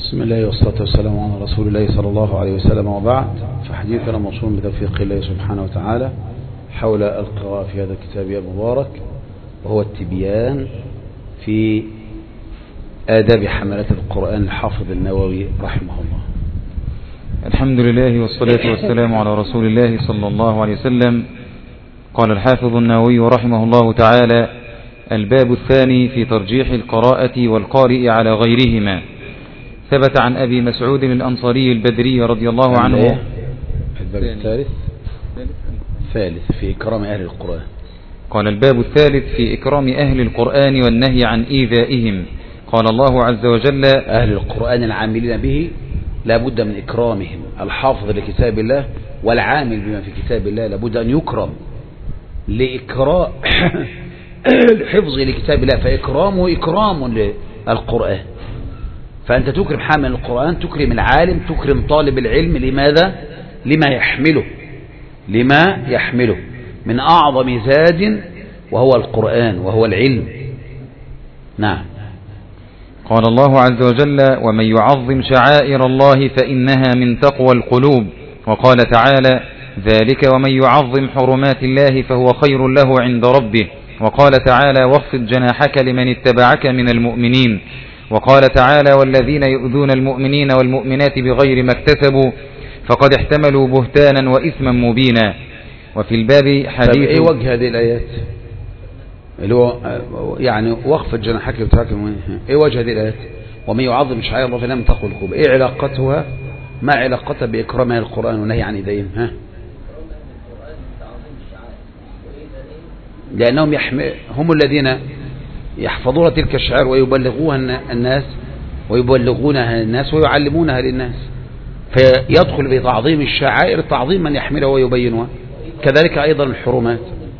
بسم الله والصلاة والسلام على رسول الله صلى الله عليه وسلم، وبعد، فحديثنا موصول بتوفيق الله سبحانه وتعالى حول القراءة في هذا الكتاب المبارك، وهو التبيان في آداب حملة القرآن الحافظ النووي رحمه الله. الحمد لله والصلاة والسلام على رسول الله صلى الله عليه وسلم. قال الحافظ النووي رحمه الله تعالى: الباب الثاني في ترجيح القراءة والقارئ على غيرهما. ثبت عن أبي مسعود الأنصاري البدري رضي الله عنه. الباب الثالث في إكرام أهل القرآن. قال: الباب الثالث في إكرام أهل القرآن والنهي عن إيذائهم. قال الله عز وجل: أهل القرآن العاملين به لا بد من إكرامهم. الحافظ لكتاب الله والعامل بما في كتاب الله لا بد أن يكرم لإكرام حفظه لكتاب الله، فإكرامه إكرام للقرآن. فأنت تكرم حامل القرآن، تكرم العالم، تكرم طالب العلم. لماذا؟ لما يحمله من أعظم زاد، وهو القرآن وهو العلم. نعم. قال الله عز وجل: ومن يعظم شعائر الله فإنها من تقوى القلوب. وقال تعالى: ذلك ومن يعظم حرمات الله فهو خير له عند ربه. وقال تعالى: واخفض جناحك لمن اتبعك من المؤمنين. وقال تعالى: والذين يؤذون المؤمنين والمؤمنات بغير ما اكتسبوا فقد احتملوا بهتانا وإثما مبينا. وفي الباب حديث. ايه وجه هذه الآيات؟ اللي هو يعني واخفض جناحك لمن ايه وجه هذه الآيات؟ ومن يعظم شعائر الله فإنها من تقوى القلوب. ايه علاقتها؟ ما علاقتها بإكرام القرآن والنهي عن إيذائهم؟ لأنهم هم الذين يحفظون تلك الشعائر ويبلغونها الناس ويعلمونها للناس، فيدخل بتعظيم الشعائر تعظيم من يحملها ويبينها. كذلك أيضا الحرمات.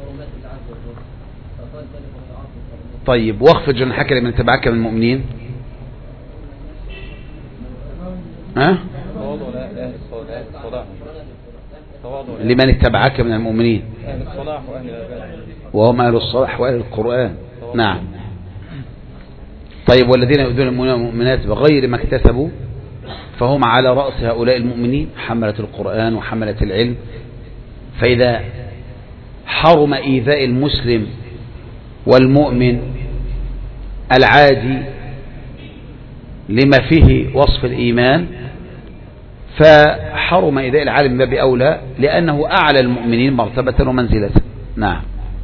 طيب، واخفض جناحك لمن اتبعك من المؤمنين. لمن اتبعك من المؤمنين وهم أهل الصلاح وأهل القرآن. نعم. طيب، والذين يؤذون المؤمنين والمؤمنات بغير ما اكتسبوا فهم على رأس هؤلاء المؤمنين حملة القرآن وحملة العلم. فإذا حرم إيذاء المسلم والمؤمن العادي لما فيه وصف الإيمان، فحرم إيذاء العالم باب أولى، لأنه أعلى المؤمنين مرتبة ومنزلة. نعم.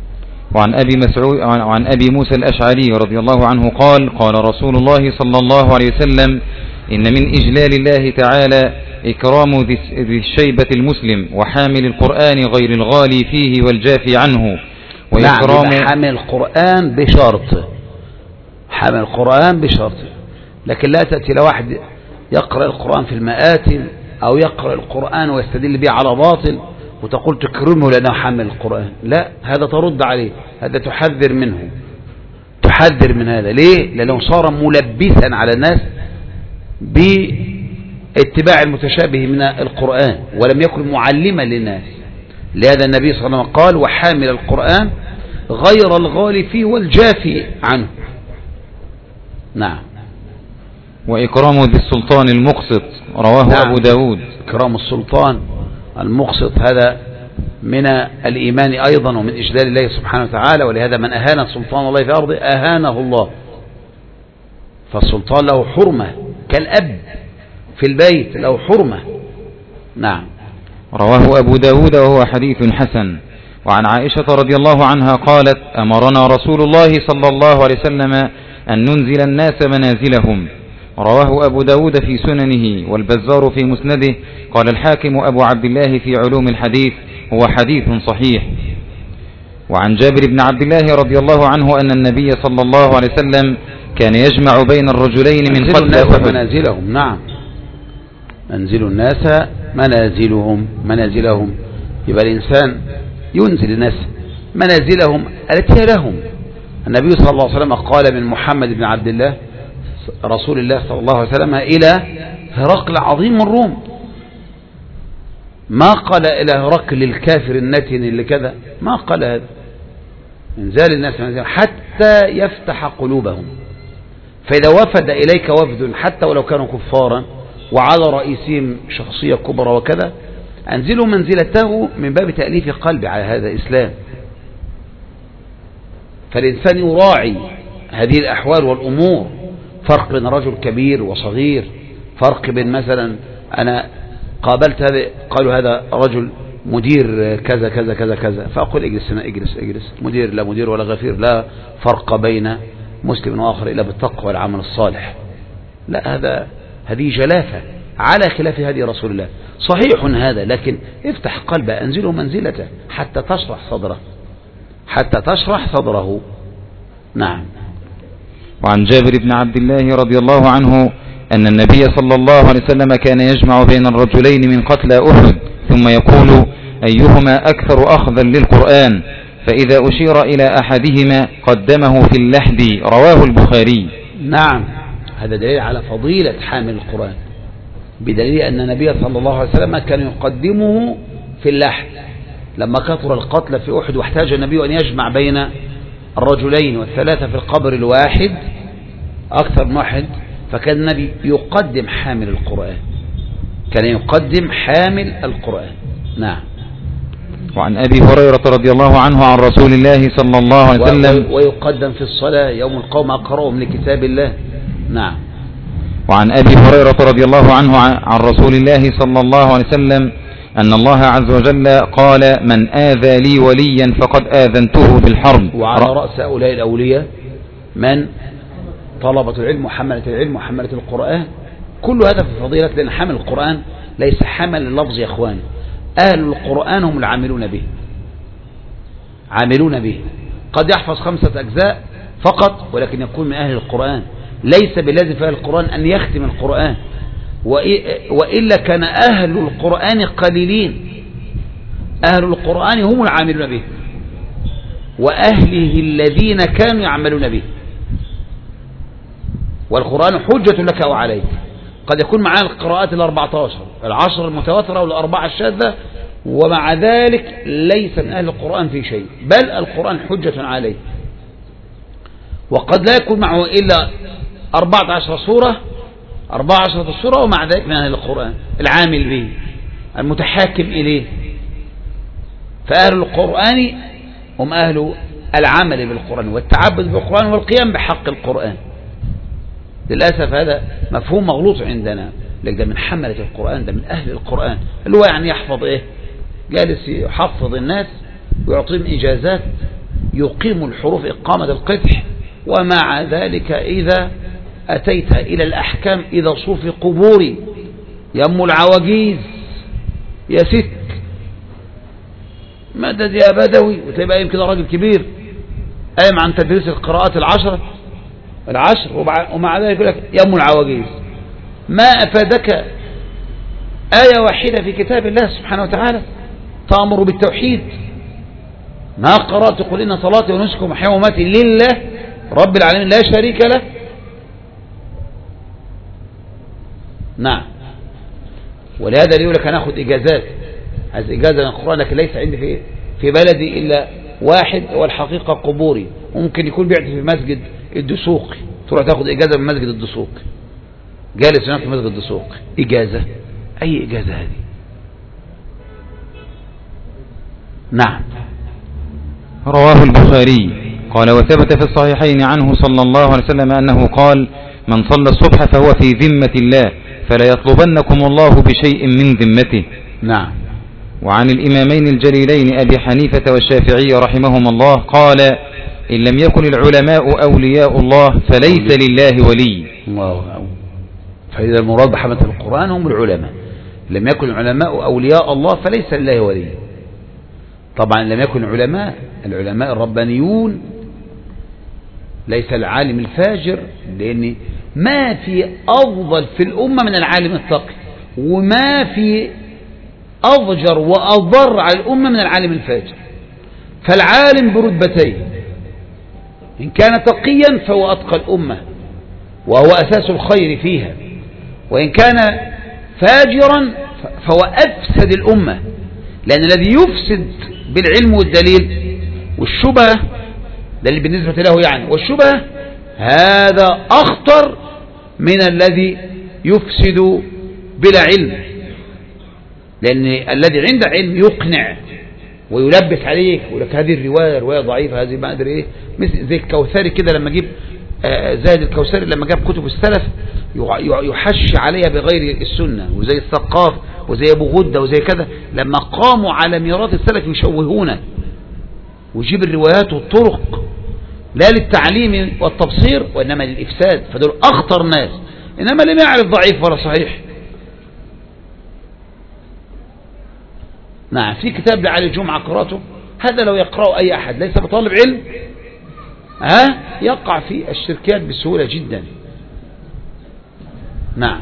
وعن أبي موسى الأشعري رضي الله عنه قال: قال رسول الله صلى الله عليه وسلم: إن من إجلال الله تعالى إكرام ذي الشيبة المسلم وحامل القرآن غير الغالي فيه والجافي عنه. وإكرام نعم، حامل القرآن بشرط، حامل القرآن بشرط. لكن لا تأتي لواحد يقرأ القرآن في المآتم أو يقرأ القرآن ويستدل به على باطل وتقول تكرمه لأنه حامل القرآن. لا، هذا ترد عليه، هذا تحذر منه، تحذر من هذا. ليه؟ لأنه صار ملبسا على الناس باتباع المتشابه من القرآن ولم يكن معلما للناس. لهذا النبي صلى الله عليه وسلم قال: وحامل القرآن غير الغالي فيه والجافي عنه. نعم. وإكرام ذي السلطان المقسط. رواه نعم. أبو داود. إكرام السلطان المقسط هذا من الإيمان أيضا ومن إجلال الله سبحانه وتعالى. ولهذا من أهان سلطان الله في أرضه أهانه الله. فالسلطان له حرمة كالأب في البيت، له حرمة. نعم. رواه أبو داود وهو حديث حسن. وعن عائشة رضي الله عنها قالت: أمرنا رسول الله صلى الله عليه وسلم أن ننزل الناس منازلهم. رواه أبو داود في سننه والبزار في مسنده. قال الحاكم أبو عبد الله في علوم الحديث: هو حديث صحيح. وعن جابر بن عبد الله رضي الله عنه أن النبي صلى الله عليه وسلم كان يجمع بين الرجلين من قتلى أحد. منازلهم. نعم. منزل الناس منازلهم. يبقى الإنسان ينزل الناس منازلهم التي لهم. النبي صلى الله عليه وسلم قال من محمد بن عبد الله رسول الله صلى الله عليه وسلم إلى هرقل عظيم الروم، ما قال إلى هرقل الكافر النتن اللي كذا، ما قال هذا. انزال الناس حتى يفتح قلوبهم، فإذا وفد إليك وفد حتى ولو كانوا كفارا وعلى رئيسهم شخصية كبرى وكذا، أنزلوا منزلته من باب تأليف قلبي على هذا الإسلام. فالإنسان يراعي هذه الأحوال والأمور، فرق بين رجل كبير وصغير، فرق بين مثلا أنا قابلت هذا قالوا هذا رجل مدير كذا كذا كذا كذا، فأقول اجلس هنا، اجلس مدير لا مدير ولا غفير، لا فرق بين مسلم وآخر إلا بالتقوى والعمل الصالح. لا، هذه جلافة على خلاف هدي رسول الله. صحيح هذا، لكن افتح قلبه، أنزله منزلته حتى تشرح صدره. نعم. وعن جابر بن عبد الله رضي الله عنه أن النبي صلى الله عليه وسلم كان يجمع بين الرجلين من قتلى أحد ثم يقول أيهما أكثر أخذا للقرآن، فإذا أشير إلى أحدهما قدمه في اللحد. رواه البخاري. نعم، هذا دليل على فضيلة حامل القرآن، بدليل أن النبي صلى الله عليه وسلم كان يقدمه في اللحد. لما كثر القتل في أحد واحتاج النبي أن يجمع بين الرجلين والثلاثة في القبر الواحد، أكثر من واحد، فكان النبي يقدم حامل القرآن، نعم. وعن أبي هريرة رضي الله عنه عن رسول الله صلى الله عليه وسلم ويقدم في الصلاة يوم القوم أقرأهم لكتاب الله. نعم. وعن أبي هريرة رضي الله عنه عن رسول الله صلى الله عليه وسلم أن الله عز وجل قال من آذى لي وليا فقد آذنته بالحرب. وعلى رأس هؤلاء الأولياء من طلبة العلم وحملة العلم وحملة القرآن، كل هذا في فضيلة، لأن حمل القرآن ليس حمل اللفظ يا أخوان، أهل القرآن هم العاملون به. قد يحفظ 5 أجزاء فقط، ولكن يكون من أهل القرآن، ليس بلازم في أهل القرآن أن يختم القرآن، وإلا كان أهل القرآن قليلين. أهل القرآن هم العاملون به، وأهله الذين كانوا يعملون به. والقرآن حجة لك أو عليك. قد يكون معنا القراءات 14 10 المتواترة والأربعة الشاذة، ومع ذلك ليس من أهل القرآن في شيء، بل القرآن حجة عليه. وقد لا يكون معه إلا 14 سورة، ومع ذلك من أهل القرآن، العامل به، المتحاكم إليه. فأهل القرآن هم أهل العمل بالقرآن والتعبد بالقرآن والقيام بحق القرآن. للأسف هذا مفهوم مغلوط عندنا، لكن ده من حملة القرآن، ده من أهل القرآن، اللي هو يعني يحفظ إيه، جالس يحفظ الناس ويعطيهم إجازات، يقيم الحروف إقامة القدح. ومع ذلك إذا أتيت إلى الأحكام، إذا صوفي قبوري يم العواجيز يا ست مدد يا بدوي، وتبقى يمكن راجل كبير قايم عن تدريس القراءات العشر، ومع ذلك يقول لك يم العواجيز. ما أفادك آية واحدة في كتاب الله سبحانه وتعالى تأمر بالتوحيد؟ ما قرأت قل إن صلاتي ونسكي ومحياي ومماتي لله رب العالمين لا شريك له. نعم. ولهذا يقول لك هناخد إجازات، عايز إجازة من القرآن، لكن ليس عندي في بلدي إلا واحد، والحقيقة قبوري، وممكن يكون بيعت في مسجد الدسوقي، تروح تاخد إجازة من مسجد الدسوقي، جالس هناك في مسجد الدسوقي، إجازة؟ أي إجازة هذه؟ نعم. رواه البخاري. قال وثبت في الصحيحين عنه صلى الله عليه وسلم أنه قال من صلى الصبح فهو في ذمة الله، فلا يطلبنكم الله بشيء من ذمته. نعم. وعن الإمامين الجليلين أبي حنيفة والشافعي رحمهما الله قال إن لم يكن العلماء أولياء الله فليس لله ولي. الله. فإذا المراد بحملة القرآن هم العلماء، لم يكن العلماء أولياء الله فليس لله ولي. طبعا لم يكن العلماء الربانيون، ليس العالم الفاجر، لأن ما في أفضل في الأمة من العالم التقي، وما في أضجر وأضر على الأمة من العالم الفاجر. فالعالم برتبتين، إن كان تقيا فهو أتقى الأمة وهو أساس الخير فيها، وإن كان فاجرا فهو أفسد الأمة، لأن الذي يفسد بالعلم والدليل والشبهة، ده اللي بالنسبة له يعني، والشبهة هذا أخطر من الذي يفسد بلا علم، لأن الذي عنده علم يقنع ويلبس عليك ويقول لك هذه الرواية رواية ضعيفة، هذه ما أدري إيه، مثل زي الكوثري كده لما جيب زاهد الكوثري لما جاب كتب السلف يحش عليها بغير السنة، وزي الثقاف وزي أبو غدة وزي كذا لما قاموا على ميراث السلف يشوهونه، ويجيب الروايات والطرق لا للتعليم والتبصير وإنما للإفساد، فدول أخطر ناس. إنما لم يعرف ضعيف ولا صحيح. نعم، في كتاب لعلي الجمعة قراته، هذا لو يقرأه أي أحد ليس بطالب علم يقع في الشركيات بسهولة جدا. نعم.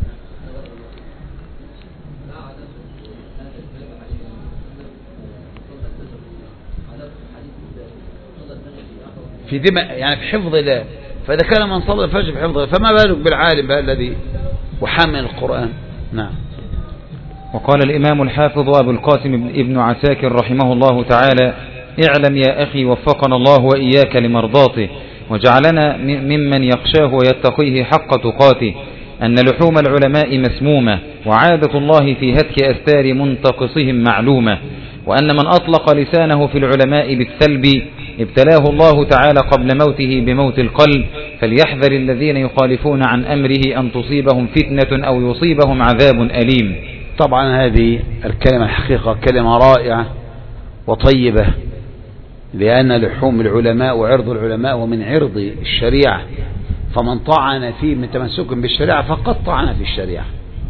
في دماء يعني في حفظ الله، فإذا كان من صلى الفجر في حفظ الله فما بالك بالعالم بقى الذي وحامل القرآن. نعم. وقال الإمام الحافظ أبو القاسم ابن عساكر رحمه الله تعالى: اعلم يا أخي وفقنا الله وإياك لمرضاته وجعلنا ممن يخشاه ويتقيه حق تقاته أن لحوم العلماء مسمومة، وعادة الله في هتك أستار منتقصهم معلومة، وأن من أطلق لسانه في العلماء بالسلب ابتلاه الله تعالى قبل موته بموت القلب، فليحذر الذين يخالفون عن أمره أن تصيبهم فتنة أو يصيبهم عذاب أليم. طبعا هذه الكلمة الحقيقة كلمة رائعة وطيبة، لأن لحوم العلماء وعرض العلماء ومن عرض الشريعة، فمن طعن فيه من تمسك بالشريعة فقد طعن في الشريعة،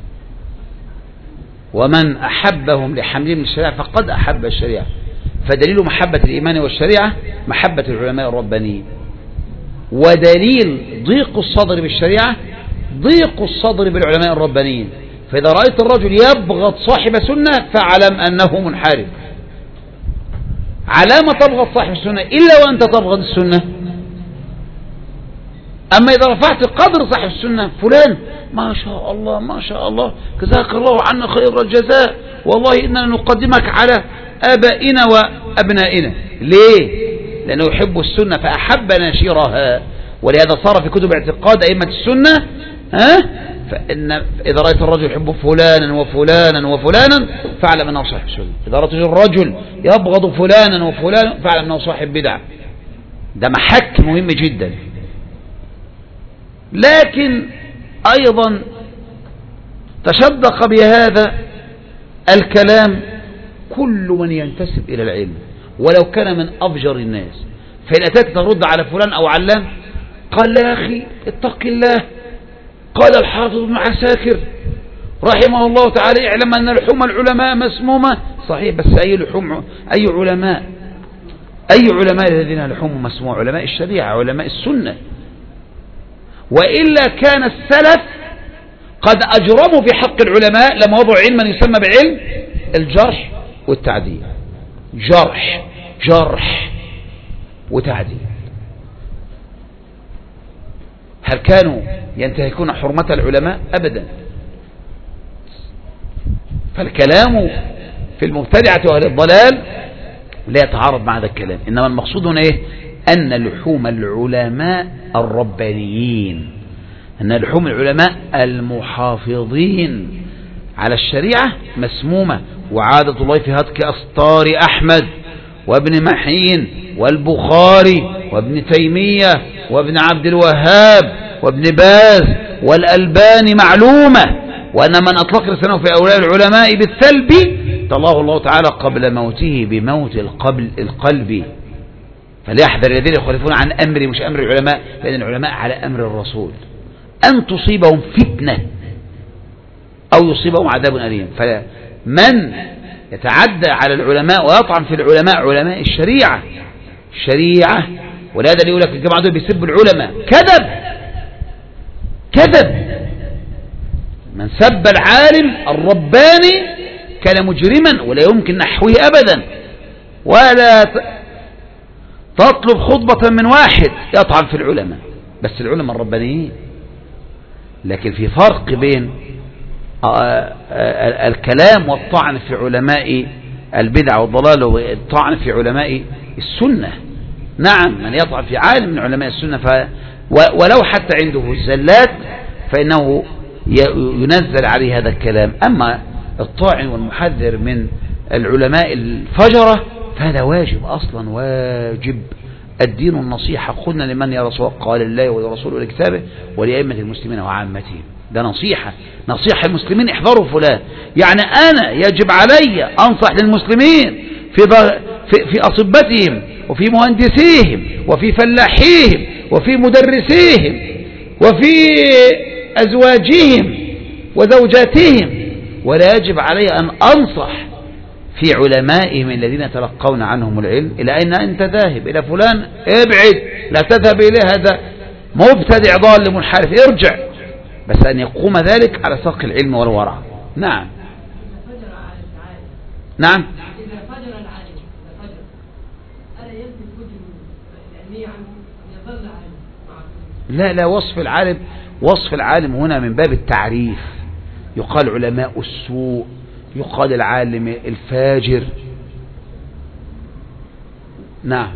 ومن أحبهم لحملهم الشريعة فقد أحب الشريعة. فدليل محبة الإيمان والشريعة محبة العلماء الربانيين، ودليل ضيق الصدر بالشريعة ضيق الصدر بالعلماء الربانيين. فإذا رأيت الرجل يبغض صاحب سنة فاعلم أنه منحرف. على ما تبغض صاحب السنة إلا وأنت تبغض السنة. أما إذا رفعت قدر صاحب السنة، فلان ما شاء الله ما شاء الله جزاك الله عنا خير الجزاء، والله إننا نقدمك على آبائنا وأبنائنا. ليه؟ لأنه يحب السنة فأحب ناشرها. ولهذا صار في كتب اعتقاد أئمة السنة فإن إذا رأيت الرجل يحب فلانا وفلانا وفلانا فاعلم أنه صاحب سنة. إذا رأيت الرجل يبغض فلانا وفلانا فاعلم أنه صاحب بدعة. ده محك مهم جدا. لكن أيضا تشدق بهذا الكلام كل من ينتسب إلى العلم ولو كان من أفجر الناس. فإن أتاك ترد على فلان أو علان قال يا أخي اتق الله، قال الحافظ ابن عساكر رحمه الله تعالى اعلم أن لحوم العلماء مسمومة. صحيح، بس أي لحوم؟ أي علماء؟ أي علماء الذين لحوم مسمومة؟ علماء الشريعة، علماء السنة. وإلا كان السلف قد أجرموا في حق العلماء لما وضعوا علما يسمى بعلم الجرح والتعديل. جرح وتعديل. هل كانوا ينتهكون حرمة العلماء؟ أبدا. فالكلام في المبتدعة وأهل الضلال لا يتعارض مع هذا الكلام. إنما المقصود هنا إيه؟ أن لحوم العلماء الربانيين، أن لحوم العلماء المحافظين على الشريعة مسمومة. وعادة الله في هتك أسطار أحمد وابن محين والبخاري وابن تيمية وابن عبد الوهاب وابن باز والألباني معلومة. وأن من أطلق لسانه في أولياء العلماء بالسلب طلاه الله تعالى قبل موته بموت القلب. فليحذر الذين يخالفون عن أمر، مش أمر العلماء، لأن العلماء على أمر الرسول، أن تصيبهم فتنة أو يصيبهم عذاب أليم. فمن يتعدى على العلماء ويطعن في العلماء، علماء الشريعة، ولهذا اللي يقول لك الجماعة دول بيسبوا العلماء، كذب. من سب العالم الرباني كان مجرما ولا يمكن نحوه أبدا. ولا تطلب خطبة من واحد يطعن في العلماء، بس العلماء الربانيين. لكن في فرق بين الكلام والطعن في علماء البدع والضلال والطعن في علماء السنة. نعم، من يطعن في عالم من علماء السنة ولو حتى عنده زلات فإنه ينزل عليه هذا الكلام. أما الطاعن والمحذر من العلماء الفجرة فهذا واجب أصلا، واجب. الدين النصيحة، قلنا لمن يا رسول الله؟ قال الله ولرسوله ولكتابه ولأئمة المسلمين وعامتهم. ده نصيحة المسلمين، احذروا فلان. يعني أنا يجب علي أنصح للمسلمين في أصبتهم وفي مهندسيهم وفي فلاحيهم وفي مدرسيهم وفي أزواجهم وزوجاتهم، ولا يجب علي أن أنصح في علمائهم الذين يتلقون عنهم العلم. إلى أين أنت ذاهب؟ إلى فلان؟ ابعد، لا تذهب إليه، هذا مبتدع ضال منحرف، ارجع. بس أن يقوم ذلك على ساق العلم والورع. نعم نعم. لا، وصف العالم هنا من باب التعريف. يقال علماء السوء، يقال العالم الفاجر. نعم.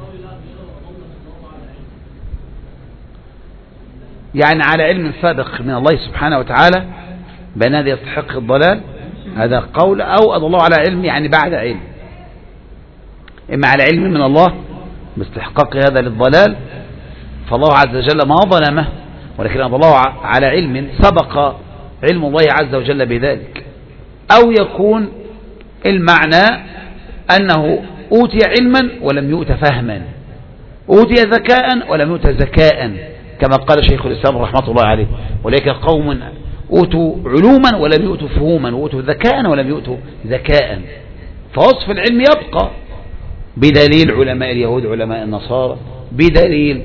يعني على علم سابق من الله سبحانه وتعالى بأن هذا يستحق الضلال، هذا قول، أو أضل الله على علم يعني بعد علم، إما على علم من الله باستحقاق هذا للضلال فالله عز وجل ما ظلمه، ولكن أضل الله على علم سبق علم الله عز وجل بذلك. أو يكون المعنى أنه أوتي علما ولم يؤت فهما، أوتي ذكاء ولم يؤت ذكاء، كما قال شيخ الإسلام رحمة الله عليه: ولكن قوم أوتوا علوما ولم يؤتوا فهوما، وأوتوا ذكاء ولم يؤتوا ذكاء. فوصف العلم يبقى بدليل علماء اليهود علماء النصارى، بدليل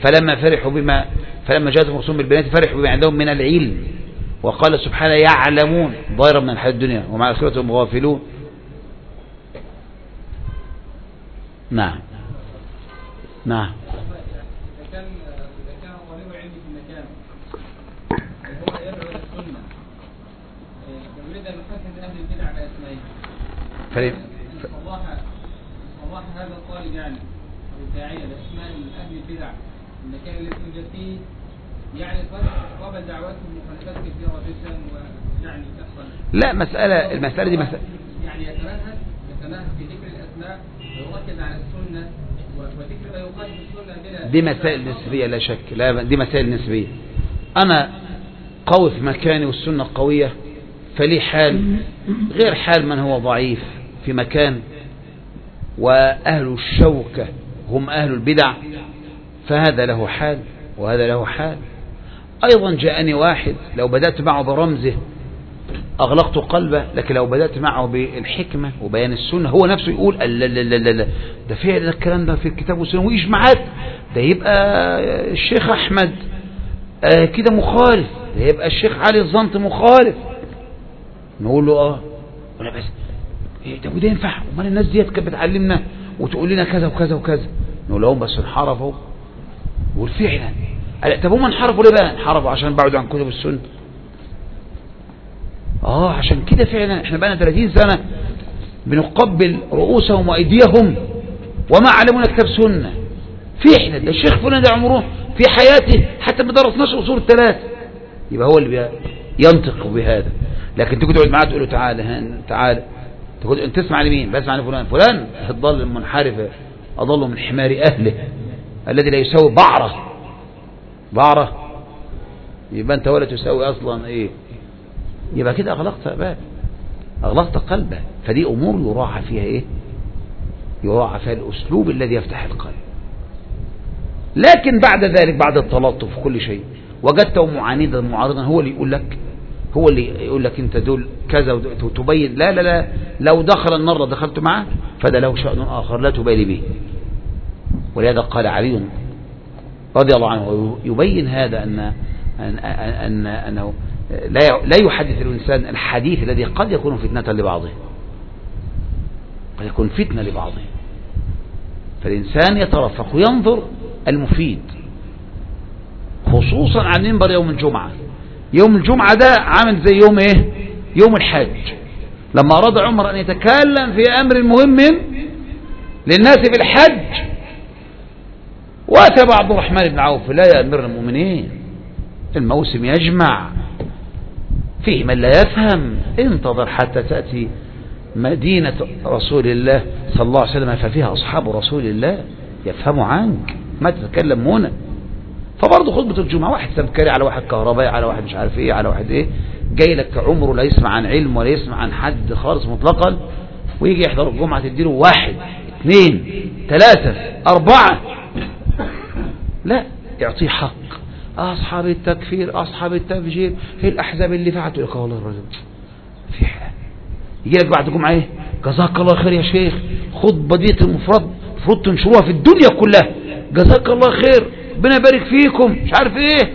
فلما جاءتهم رسول بالبينات فرحوا بما عندهم من العلم، وقال سبحانه: يعلمون ظاهرا من الحياة الدنيا ومع الآخرة هم غافلون. نعم نعم. صلاح هذا الطالب يعني الداعية لأسماء أهل البدع المكان الذي يوجد فيه يعني قبل دعواتهم مخالفات كثيرة جدا، ويعني تحصل لا المسألة دي يعني يتمهد في ذكر الأسماء ويركز على السنة وذكر ما يقال في السنة بلا. دي مسائل نسبية لا شك، لا دي مسائل نسبية. أنا قوي في مكاني والسنة قوية فلي حال غير حال من هو ضعيف في مكان، وأهل الشوكة هم أهل البدع، فهذا له حال وهذا له حال. أيضا جاءني واحد لو بدأت معه برمزه أغلقت قلبه، لكن لو بدأت معه بالحكمة وبيان السنة هو نفسه يقول: لا لا لا لا لا، ده فعلا الكلام ده في الكتاب والسنة وإيش معاك، ده يبقى الشيخ أحمد كده مخالف، ده يبقى الشيخ علي الزنط مخالف. نقول له ولا بس ده وده ينفع؟ امال الناس ديت كانت بتعلمنا وتقول لنا كذا وكذا وكذا. نقول لهم بس انحرفوا، والفعلا طب هم انحرفوا ليه بقى؟ انحرفوا عشان بعدوا عن كتب السنه. عشان كده فعلا احنا بقى 30 سنه بنقبل رؤوسهم وايديهم وما علمونا كتاب سنه. فعلا ده الشيخ فلان ده عمره في حياته حتى ما درسناش اصول الثلاثه، يبقى هو اللي ينطق بهذا. لكن تيجي تقعد معاه تقول له: تعالى انت تسمع لمين؟ بسمع لفلان الضال المنحرف اضل من حمار اهله الذي لا يساوي بعره. يبقى انت ولا تساوي اصلا ايه، يبقى كده اغلقت قلبه. فدي امور يراعى فيها ايه؟ يراعى فيها الاسلوب الذي يفتح القلب. لكن بعد ذلك بعد التلطف في كل شيء وجدته معارضا هو اللي يقول لك انت دول كذا وتبين لا لا لا، لو دخل النار دخلت معه فده له شأن آخر لا تبالي به. ولهذا قال علي رضي الله عنه يبين هذا أنه لا يحدث الإنسان الحديث الذي قد يكون فتنة لبعضه، قد يكون فتنة لبعضه. فالإنسان يترفق وينظر المفيد، خصوصا عن منبر يوم الجمعة. يوم الجمعة ده عامل زي يوم ايه؟ يوم الحج. لما أراد عمر أن يتكلم في أمر مهم للناس في الحج واتى عبد الرحمن بن عوف: لا يا امير المؤمنين، الموسم يجمع، فيه من لا يفهم، انتظر حتى تأتي مدينة رسول الله صلى الله عليه وسلم ففيها أصحاب رسول الله يفهموا عنك، ما تتكلم هنا. فبرضه خطبة الجمعة واحد سمكري على واحد كهربائي على واحد مش عارف ايه على واحد ايه، جاي لك عمره لا يسمع عن علم ولا يسمع عن حد خالص مطلقا، ويجي يحضر الجمعة تديله 1 2 3 4، لا، يعطيه حق. أصحاب التكفير أصحاب التفجير هي الأحزاب اللي فعلت لك والله الرجل في حال. يجي لك بعد جمعة ايه؟ جزاك الله خير يا شيخ، خد بدية المفروض تنشروها في الدنيا كلها، جزاك الله خير، ربنا يبارك فيكم، مش عارف ايه.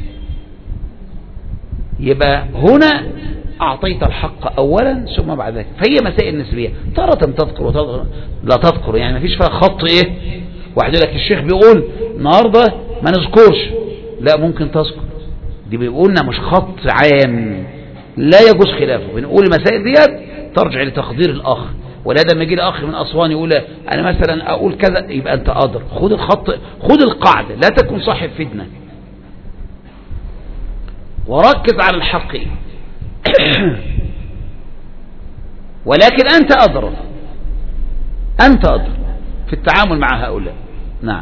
يبقى هنا أعطيت الحق أولا ثم بعد ذلك. فهي مسائل نسبية، تارة تذكر وتارة لا تذكر، يعني ما فيش فيها خط ايه. واحد يقول لك الشيخ بيقول النهارده ما نذكرش، لا ممكن تذكر، دي بيقولنا مش خط عام لا يجوز خلافه. بنقول المسائل ديت ترجع لتقدير الأخ، ولا لما يجي لي أخ من أسوان يقول أنا مثلا أقول كذا، يبقى أنت قادر، خد الخط، خد القاعدة، لا تكن صاحب فتنة وركز على الحق. ولكن أنت أدرى في التعامل مع هؤلاء. نعم.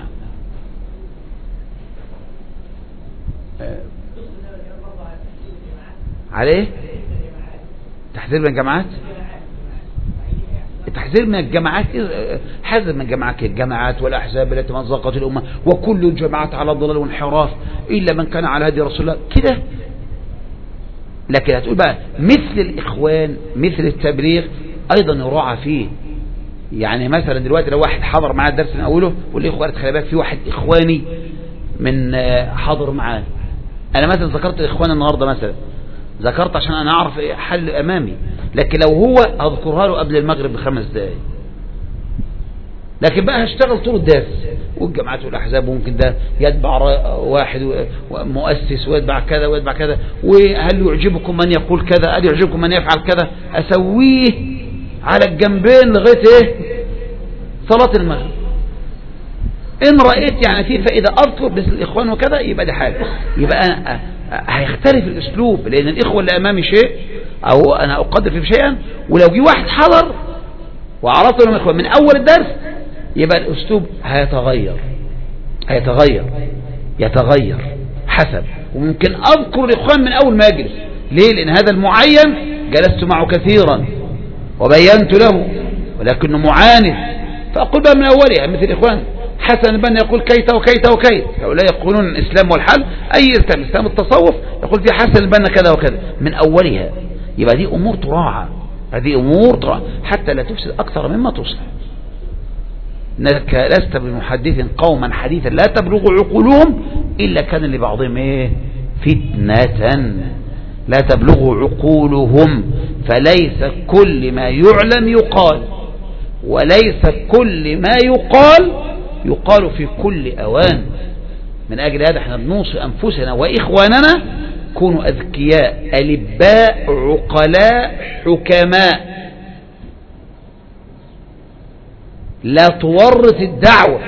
عليه تحذير من الجماعات، التحذير من الجماعات، حذر من الجماعات والأحزاب التي مزقت الأمة، وكل الجماعات على الضلال والانحراف إلا من كان على هدي رسول الله كده. لكن هتقول بقى مثل الإخوان مثل التبليغ أيضا يراعى فيه. يعني مثلا دلوقتي لو واحد حضر معاه الدرس من أوله يقول لي إخوان خلي بالك في واحد إخواني من حضر معاه، أنا مثلا ذكرت الإخوان النهاردة مثلا، ذكرت عشان أنا أعرف حل أمامي، لكن لو هو أذكرها له قبل المغرب ب5 دقايق. لكن بقى هشتغل طول الدرس، والجماعات والأحزاب ممكن ده يتبع واحد مؤسس ويتبع كذا ويتبع كذا، وهل يعجبكم من يقول كذا، هل يعجبكم من يفعل كذا، أسويه على الجنبين لغاية إيه صلاة المغرب. إن رأيت يعني فيه فإذا أذكر مثل الإخوان وكذا يبقى ده حاجة، يبقى أنا هيختلف الأسلوب، لأن الإخوة اللي أمامي شيء أو أنا أقدر فيه شيئا، ولو جي واحد حضر وعرضت لهم الإخوان من أول الدرس يبقى الأسلوب يتغير حسب. وممكن أذكر الإخوان من أول ما أجلس، ليه؟ لأن هذا المعين جلست معه كثيرا وبينت له، ولكنه معاند، فأقول بقى من أولها مثل الإخوان حسن البنا يقول كيت وكيت وكيت، هؤلاء يقولون الإسلام والحل، أي إسلام التصوف يقول في حسن البنا كذا وكذا من أولها. يبقى دي أمور تراعى، هذه أمور تراعى حتى لا تفسد أكثر مما تصلح. إنك لست بمحدث قوما حديثا لا تبلغ عقولهم إلا كان لبعضهم إيه فتنة لا تبلغ عقولهم. فليس كل ما يعلم يقال، وليس كل ما يقال في كل أوان. من أجل هذا احنا بنوصي أنفسنا وإخواننا كونوا أذكياء ألباء عقلاء حكماء، لا تورط الدعوة،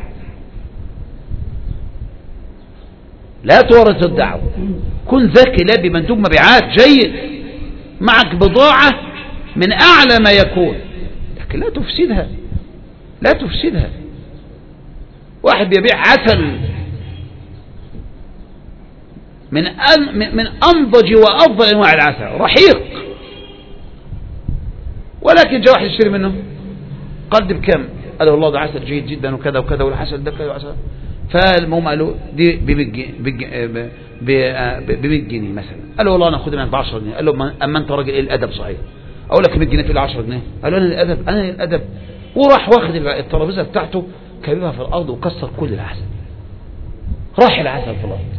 لا تورط الدعوة، كن ذكي لا بمندوب مبيعات جيد، معك بضاعة من أعلى ما يكون، لكن لا تفسدها. واحد بيبيع عسل من أنضج وأفضل أنواع العسل، رحيق، ولكن جاء واحد يشتري منه قال دي بكم؟ قال له والله ده عسل جيد جدا وكذا وكذا، والعسل ده كذا وعسل. فالمهم قالوا دي ب100 جنيه مثلا. قال له والله انا اخدها منك ب10 جنيه. قال له اما انت راجل ايه الادب صحيح، اقول لك 100 جنيه تقول لي 10 جنيه. قال له انا الادب. وراح واخد الترابيزه بتاعته كبيبها في الارض وكسر كل العسل، راح العسل في الارض.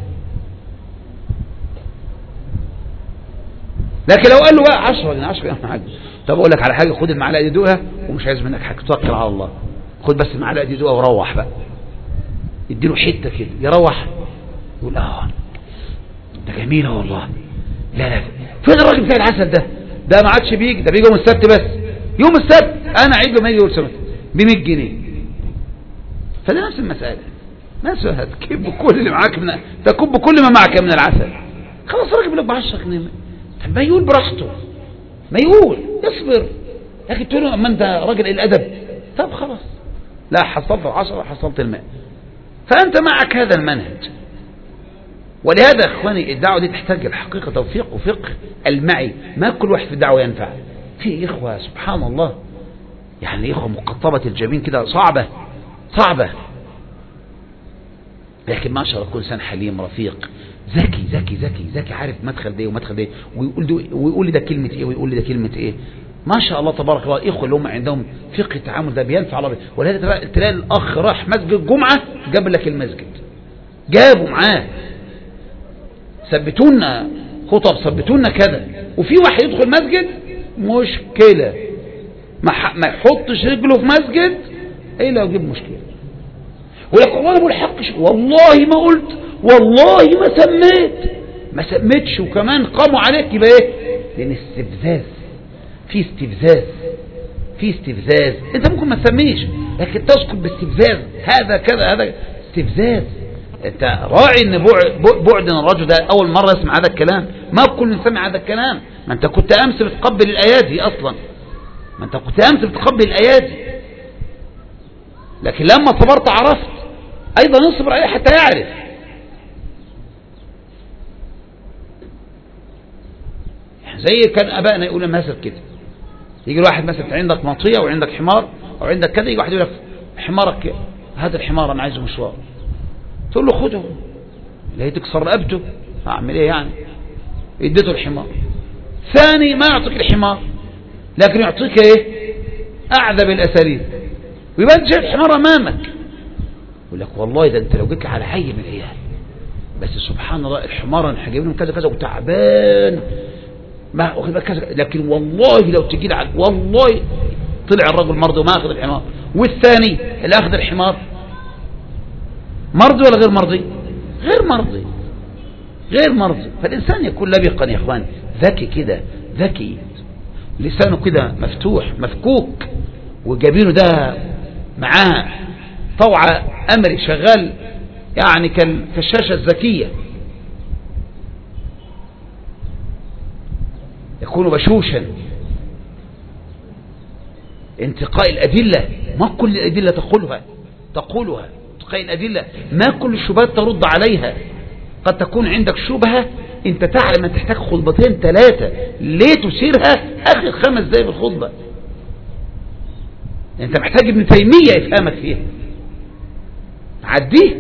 لكن لو قال له بقى 10 جنيه حاجه، طب اقول لك على حاجه، خد المعلقه دي دوقها ومش عايز منك حاجه، توكل على الله، خد بس المعلقه دي دوقها وروح بقى. يديله حته كده يروح يقول ده جميله والله، لا فين الراجل بتاع العسل ده ما عادش بيجي، ده بيجي يوم السبت بس، يوم السبت انا عيد له ما يجي يقول سمت ب100 جنيه. فده نفس المساله، مثلا تكب كل اللي معاك تكب كل ما معك من العسل. خلاص راجل لك ب10 جنيه، ما يقول براحته، ما يقول يصبر. لكن تقول له اما انت راجل الادب، طب خلاص لا حصلت 10 حصلت 100. فانت معك هذا المنهج. ولهذا يا اخواني الدعوه دي تحتاج الحقيقه توفيق وفقه المعي. ما كل واحد في الدعوه ينفع. في اخوه سبحان الله يعني اخوه مقطبه الجبين كده، صعبه، لكن ما شاء الله كل انسان حليم رفيق ذكي ذكي ذكي ذكي، عارف مدخل ده ومدخل ده، ويقول لي ده كلمه ايه ويقول لي ده كلمه ايه. ما شاء الله تبارك الله. اخوه اللي هم عندهم فقه التعامل ده بينفع الله. ولهذا تلاقي الاخ راح مسجد الجمعه جاب لك المسجد، جابوا معاه ثبتونا خطب، ثبتونا كذا. وفي واحد يدخل مسجد مشكله، ما يحطش رجله في مسجد الا يجيب مشكله. ولكن والله ما بقولش، والله ما قلت، والله ما سميتش وكمان قاموا عليك. يبقى ايه؟ لان استفزاز، في استفزاز. انت ممكن ما تسميش لكن تسكت باستفزاز، هذا كذا، هذا استفزاز. انت راعي ان بعد الرجل ده اول مره يسمع هذا الكلام. ما كل سمع هذا الكلام. ما انت كنت امس بتقبل الايادي اصلا، ما انت كنت امس بتقبل الايادي، لكن لما صبرت عرفت. ايضا نصبر عليه حتى يعرف. زي كان ابائنا يقولوا مثل كده، يجي الواحد مثلا عندك مطيه وعندك حمار او عندك كذا، يجي واحد يقول لك حمارك هذا الحمار انا عايزه مشوار، تقول له خده، لا تكسر رقبته، اعمل ايه يعني؟ اديته الحمار. ثاني ما يعطيك الحمار لكن يعطيك ايه؟ اعذب الاساليب، ويبقى انت شايف الحمار امامك. يقول لك والله ده انت لو جيت على حي من العيال، بس سبحان الله الحمار انا هجيب لهم كذا كذا وتعبان ما واخد بالك كذا، لكن والله لو تجي على والله طلع الرجل مرضي وما اخذ الحمار. والثاني اللي اخذ الحمار مرضي ولا غير مرضي؟ غير مرضي. فالانسان يكون لبقا يا اخوان، ذكي كده، ذكي، لسانه كده مفتوح مفكوك، وجبينه ده معاه طوع امري شغال يعني كالشاشه الذكيه. يكون بشوشا. انتقاء الأدلة، ما كل الأدلة تقولها انتقاء الأدلة، ما كل الشبهات ترد عليها. قد تكون عندك شبهة انت تعلم ان تحتاج خطبتين 3، ليه تثيرها اخر 5 دقايق بالخطبة؟ انت محتاج ابن تيمية يفهمك فيها، عديه،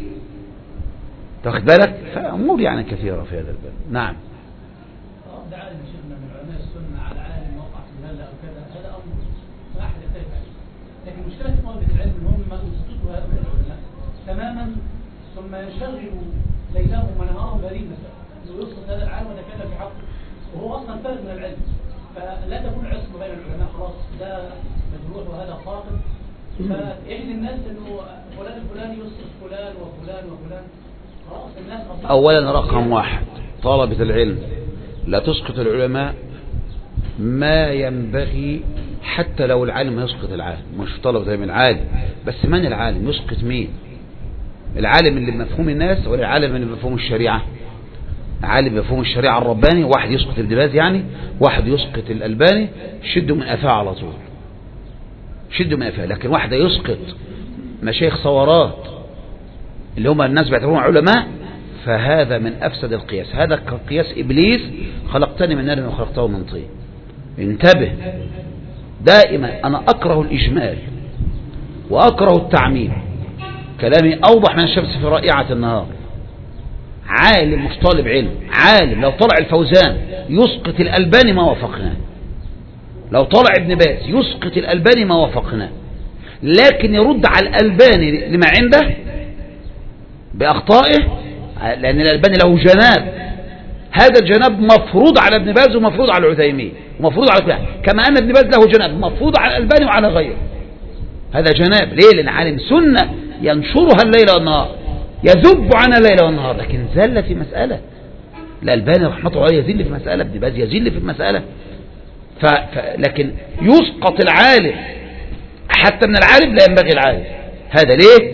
تاخد بالك. فأمور يعني كثيرة في هذا الباب. نعم. ده عالم شيخنا من علماء السنة على عالم وقع في هذا أو كذا، هذا أمر ما أحد يختلف عليه. لكن مشكلة طلبة العلم إن هم يسقطوا هؤلاء العلماء تماما، ثم ينشغلوا ليلهم ونهارهم بهذه المسألة، ويسقط هذا العالم ويتكلم في حقه وهو أصلا فرد من العلم. فلا تكون عصمة بين العلماء، خلاص ده مجروح وهذا فاقد. فإحنا الناس إنه فلان الفلاني يسقط فلان وفلان وفلان، خلاص الناس أصلا. أولا رقم 1 طلبة العلم لا تسقط العلماء ما ينبغي، حتى لو العالم يسقط العالم، مش طلب زي من العالم بس. من العالم يسقط مين؟ العالم اللي بمفهوم الناس ولا العالم اللي بمفهوم الشريعة؟ عالم بمفهوم الشريعة الرباني، واحد يسقط ابن باز يعني، واحد يسقط الألباني، شدوا من قفاه على طول، شدوا من قفاه. لكن واحد يسقط مشايخ صورات اللي هم الناس بيعتبرون علماء، فهذا من أفسد القياس. هذا قياس إبليس، خلقتني من نار وخلقته من طين. انتبه دائما. أنا أكره الإجمال وأكره التعميم، كلامي أوضح من الشمس في رائعة النهار. عالم مش طالب علم، عالم لو طلع الفوزان يسقط الألباني ما وافقنا، لو طلع ابن باز يسقط الألباني ما وافقنا، لكن يرد على الألباني لما عنده بأخطائه، لأن الألباني له جناب، هذا الجناب مفروض على ابن باز ومفروض على العثيمين ومفروض على كل، كما أن ابن باز له جناب مفروض على الألباني وعلى غيره. هذا جناب ليه؟ لأن عالم سنة ينشرها الليل والنهار، يذب عنها الليل والنهار، لكن زل في مسألة. الألباني رحمة الله يزل في مسألة، ابن باز يزل في مسألة. لكن يسقط العالم، حتى من العالم لا ينبغي العالم. هذا ليه؟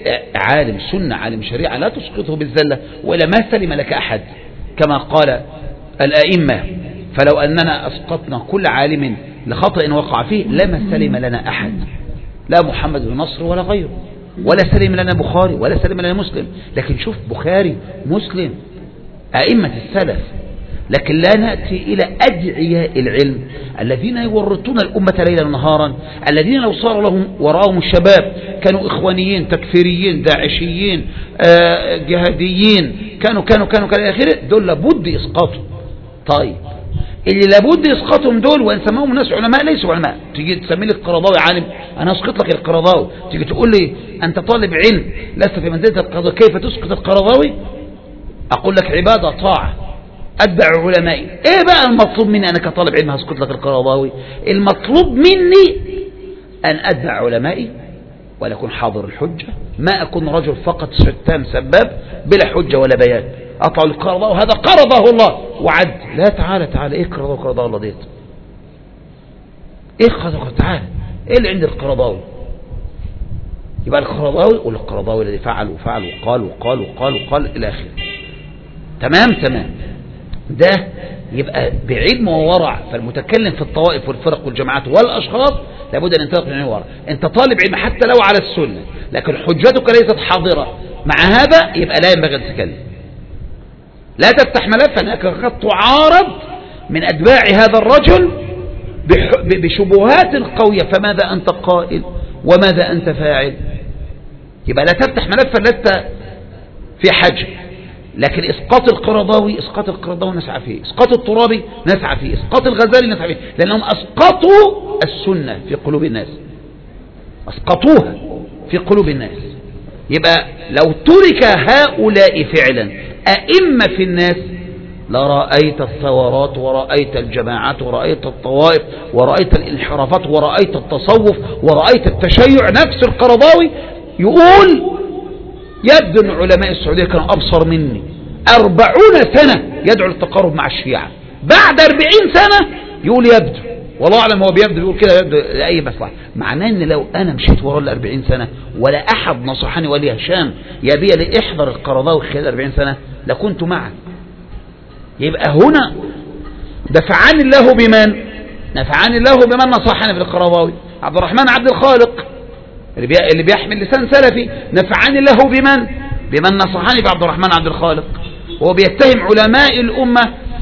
عالم سنة عالم شريعة لا تسقطه بالزلة، ولا ما سلم لك أحد كما قال الأئمة. فلو أننا أسقطنا كل عالم لخطأ وقع فيه لما سلم لنا أحد، لا محمد بن نصر ولا غيره، ولا سلم لنا بخاري ولا سلم لنا مسلم. لكن شوف بخاري مسلم أئمة السلف، لكن لا نأتي إلى أدعياء العلم الذين يورطون الأمة ليلا نهارا، الذين لو صار لهم وراءهم الشباب كانوا إخوانيين تكفيريين داعشيين جهاديين كانوا إلى آخره، دول لابد إسقاطهم. طيب اللي لابد إسقاطهم دول وإن سماهم الناس علماء ليسوا علماء، تيجي تسمي لي القرضاوي عالم، أنا أسقط لك القرضاوي، تيجي تقول لي أنت طالب علم لست في منزلة القرضاوي كيف تسقط القرضاوي؟ أقول لك عبادة طاعة أتبع علمائي. إيه بقى المطلوب مني أنا كطالب علم هسقط لك القرضاوي؟ المطلوب مني أن أتبع علمائي ولا أكون حاضر الحجة، ما أكون رجل فقط شتام سباب بلا حجة ولا بيان، أطلع القرضاوي هذا قرضه الله وعد. لا تعالى إيه قرضاوي الله ديت؟ إيه قرضاوي؟ تعالى إيه اللي عند القرضاوي؟ يبقى القرضاوي والقرضاوي الذي فعل وفعل وقال إلى آخره. تمام ده يبقى بعلم وورع. فالمتكلم في الطوائف والفرق والجماعات والأشخاص لابد أن ينطلق من الورع. أنت طالب علم حتى لو على السنة لكن حجتك ليست حاضرة، مع هذا يبقى لا ينبغي أن تتكلم، لا تفتح ملف أنك قد تعارض من أتباع هذا الرجل بشبهات قوية، فماذا أنت قائل وماذا أنت فاعل؟ يبقى لا تفتح ملفا لست في حجر. لكن اسقاط القرضاوي نسعى فيه، اسقاط الترابي نسعى فيه، اسقاط الغزالي نسعى فيه، لأنهم اسقطوا السنة في قلوب الناس، اسقطوها في قلوب الناس. يبقى لو ترك هؤلاء فعلا أئمة في الناس لرأيت الثورات ورأيت الجماعات ورأيت الطوائف ورأيت الانحرافات ورأيت التصوف ورأيت التشيع. نفس القرضاوي يقول يبدو أن علماء السعودية كانوا أبصر مني، 40 سنة يدعو للتقارب مع الشيعة، بعد 40 سنة يقول يبدو، والله أعلم هو بيبدو يقول كده يبدو لأي مصلحة. معناه أن لو أنا مشيت وراء 40 سنة ولا أحد نصحني ولي هشام يبي لي احضر القرضاوي خلال 40 سنة لكنت معه. يبقى هنا دفعني الله بمن؟ نفعني الله بمن نصحني في القرضاوي، عبد الرحمن عبد الخالق اللي بيحمل لسان سلفي، نفعني الله بمن نصحني في عبد الرحمن عبد الخالق. وهو بيتهم علماء الأمة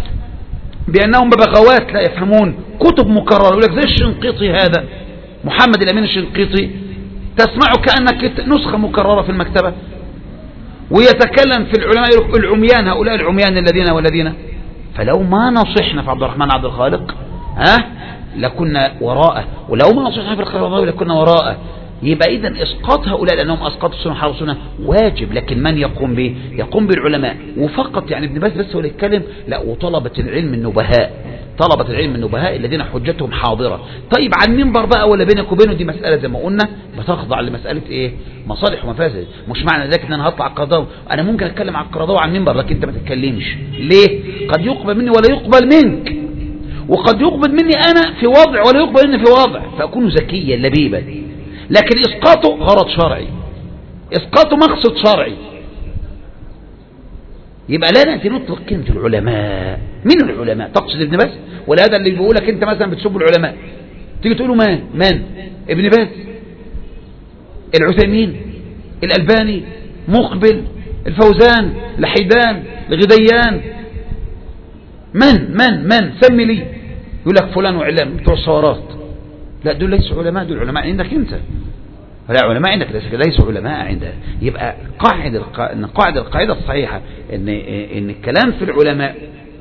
بأنهم ببغوات لا يفهمون، كتب مكررة، يقول لك زي الشنقيطي هذا محمد الأمين الشنقيطي تسمعه كأنك نسخة مكررة في المكتبة، ويتكلم في العلماء العميان، هؤلاء العميان الذين. فلو ما نصحنا في عبد الرحمن عبد الخالق لكنا وراءه، ولو ما نصحنا في القرضاوي لكنا وراءه. يبقى إذن إسقاط هؤلاء لأنهم أسقطوا السنة حرصوا السنة واجب، لكن من يقوم به؟ يقوم بالعلماء وفقط. يعني ابن باز بس هو اللي يتكلم؟ لا، وطلبة العلم النبهاء، طلبة العلم النبهاء الذين حجتهم حاضرة. طيب عن منبر بقى ولا بينك وبينه؟ دي مسألة زي ما قلنا بتخضع لمسألة إيه؟ مصالح ومفاسد. مش معنى ذلك ان انا هطلع القرضاوي، انا ممكن اتكلم على القرضاوي عن منبر لكن انت ما تتكلمش. ليه؟ قد يقبل مني ولا يقبل منك، وقد يقبل مني انا في وضع ولا يقبل مني في وضع، فاكون ذكيا لبيبا. لكن اسقاطه غرض شرعي، اسقاطه مقصد شرعي. يبقى لا نأتي نطلق كلمة العلماء. مين العلماء؟ تقصد ابن باز؟ ولا هذا اللي بيقولك انت مثلا بتسب العلماء تيجي تقولوا من؟ ابن باز، العثيمين، الألباني، مقبل، الفوزان، الحيدان، الغديان، من سمي لي. يقول لك فلان وعلام بتوع الصورات. لا، دول ليسوا علماء، دول علماء عندك انت، لا علماء عندك ليسوا علماء عندها. يبقى القاعدة الصحيحة ان الكلام في العلماء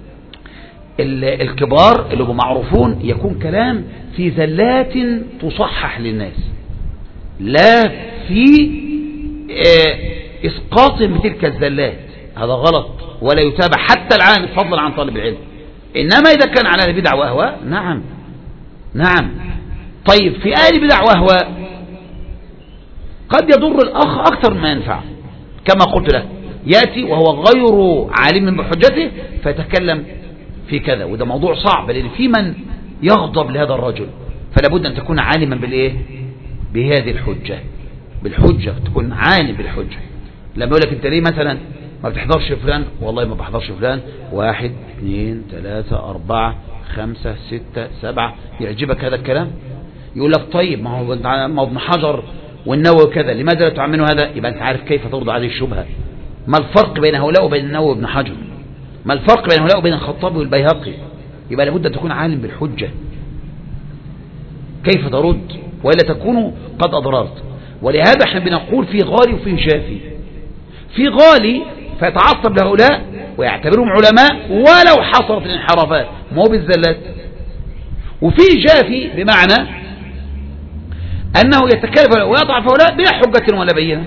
الكبار اللي هم معروفون يكون كلام في زلات تصحح للناس، لا في اسقاط بتلك الزلات. هذا غلط ولا يتابع حتى العام فضلا عن طالب العلم. انما اذا كان على بدع واهواء نعم. طيب في اهل بدع واهواء قد يضر الاخ اكثر ما ينفع، كما قلت لك ياتي وهو غير عالم بحجته فيتكلم في كذا، وده موضوع صعب لان في من يغضب لهذا الرجل، فلا بد ان تكون عالما بالايه؟ بهذه الحجه. بالحجة، تكون عالم بالحجة. لما يقول لك انت ليه مثلا ما بتحضرش فلان؟ والله ما بحضرش فلان 1 2 3 4 5 6 7. يعجبك هذا الكلام؟ يقول لك طيب ما هو ابن حجر والنووي كذا، لماذا لا تعملوا هذا؟ يبقى انت عارف كيف ترضى هذه الشبهة. ما الفرق بين هؤلاء وبين النووي وابن حجر؟ ما الفرق بين هؤلاء وبين الخطابي والبيهقي؟ يبقى لابد أن تكون عالم بالحجة. كيف ترد وإلا تكون قد أضررت؟ ولهذا احنا بنقول في غالي وفي جافي. في غالي فيتعصب لهؤلاء ويعتبرهم علماء ولو حصلت الانحرافات، مو بالزلات. وفي جافي بمعنى أنه يتكلم ويضعف هؤلاء بلا حجة ولا بينة.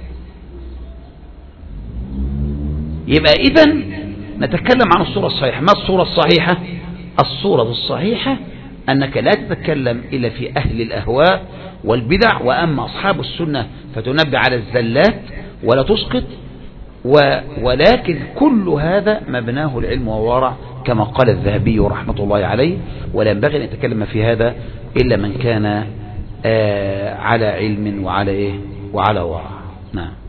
يبقى إذن نتكلم عن الصورة الصحيحة. ما الصورة الصحيحة؟ الصورة الصحيحة أنك لا تتكلم إلا في أهل الأهواء والبدع، وأما أصحاب السنة فتنبه على الزلات ولا تسقط. ولكن كل هذا مبناه العلم والورع كما قال الذهبي رحمة الله عليه، ولا ينبغي أن يتكلم في هذا إلا من كان على علم وعلى ورع. نعم.